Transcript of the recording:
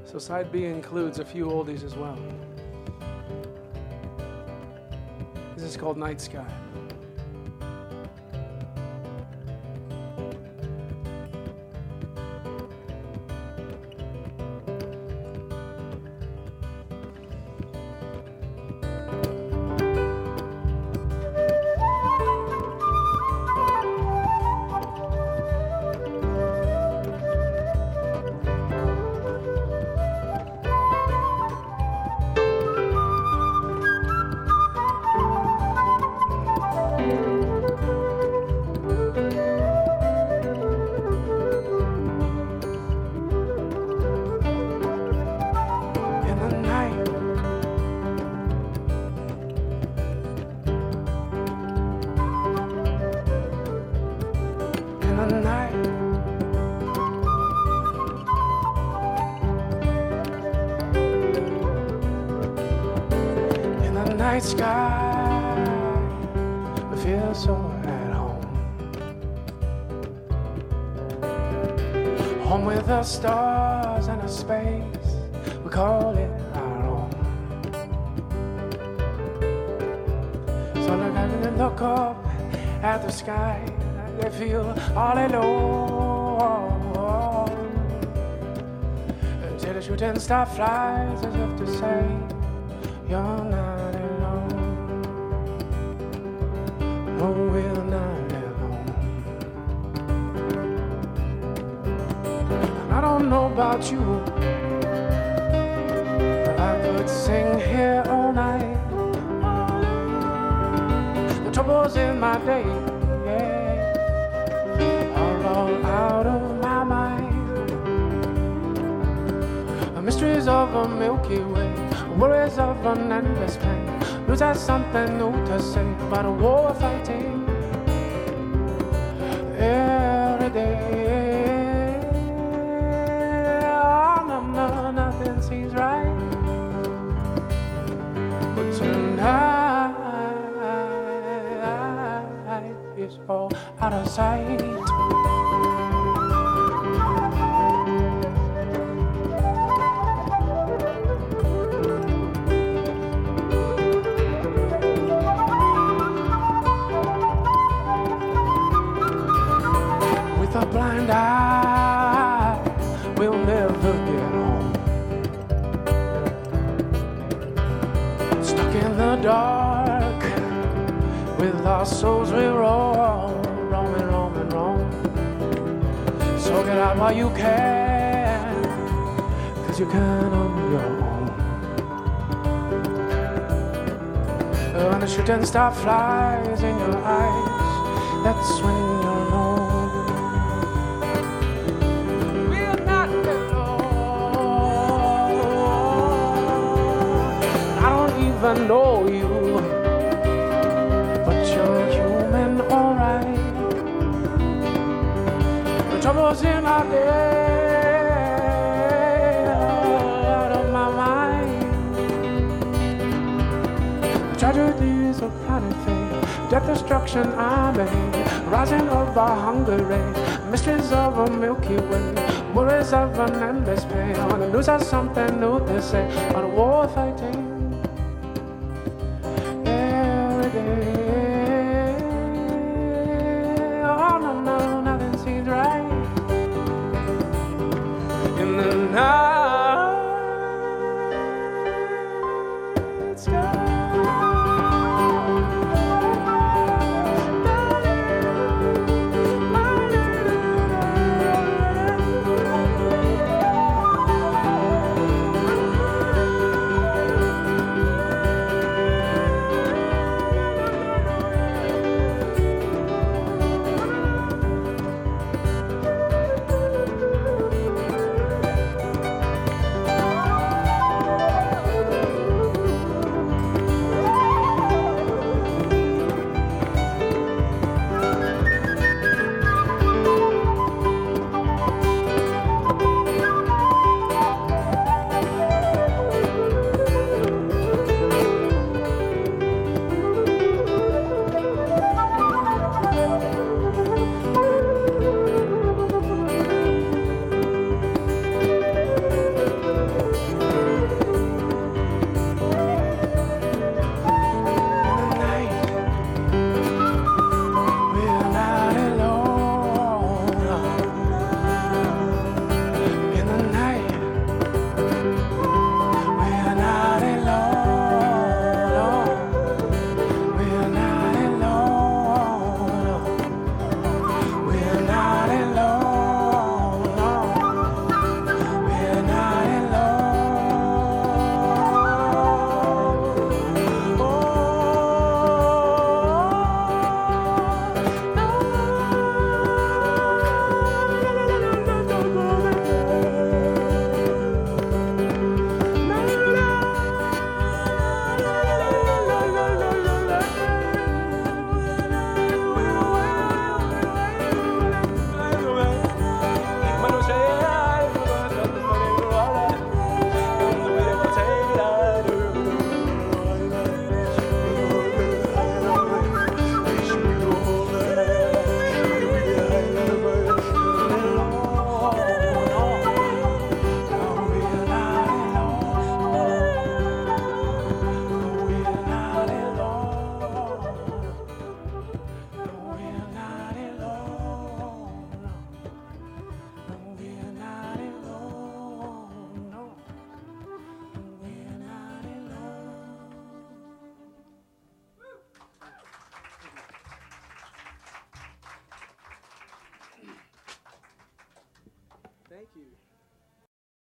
So side B includes a few oldies as well. This is called Night Sky. Night sky, we feel so at home. Home with the stars and a space, we call it our own. So look up at the sky, they feel all alone. Till the shooting star flies as if to say, you're not alone. No, we're not alone. And I don't know about you, but I could sing here all night. The troubles in my day, yeah, are all out of my mind. The mysteries of a Milky Way, worries of an endless pain. Lose us something new to say about a war fighting every day. Oh, no, nothing seems right. But tonight is all out of sight. A blind eye, we'll never get home. Stuck in the dark, with our souls we roam. So get out while you can, 'cause you can on your own. When the shooting star flies in your eyes, that's when you'll know. I know you, but you're human, alright. The troubles in our day out of my mind. The tragedies of planet fate, death, destruction, amen. Rising of our hunger rate, mysteries of a Milky Way, worries of an endless pain. On the news has something new to say on a war fighting.